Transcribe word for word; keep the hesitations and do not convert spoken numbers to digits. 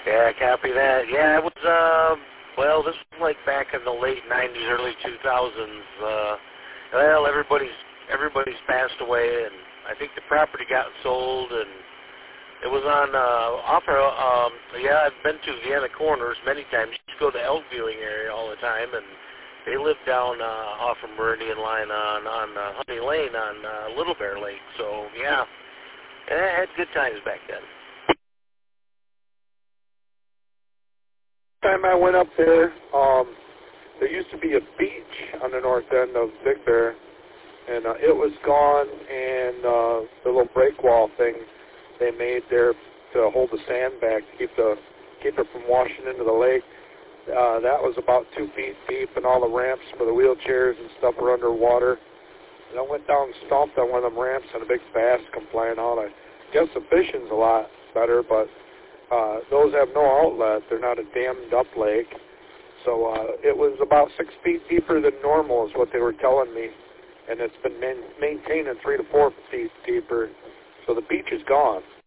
Yeah, copy that. Yeah, it was, uh, well, this was like back in the late nineties, early two thousands. Uh, well, everybody's, everybody's passed away, and I think the property got sold, and it was on, uh, off, of, um, yeah, I've been to Vienna Corners many times. You used to go to the elk viewing area all the time, and they lived down, uh, off of Meridian Line on, on, uh, Honey Lane on, uh, Little Bear Lake. So, yeah, I had good times back then. Time I went up there, um, there used to be a beach on the north end of Big Bear, and uh, it was gone, and uh, the little break wall thing they made there to hold the sand back to keep the keep it from washing into the lake, uh, that was about two feet deep, and all the ramps for the wheelchairs and stuff were underwater. And I went down and stomped on one of them ramps, and a big bass come flying out. I guess the fishing's a lot better, but Uh, those have no outlet. They're not a dammed up lake. So uh, it was about six feet deeper than normal is what they were telling me. And it's been man- maintaining three to four feet deeper. So the beach is gone.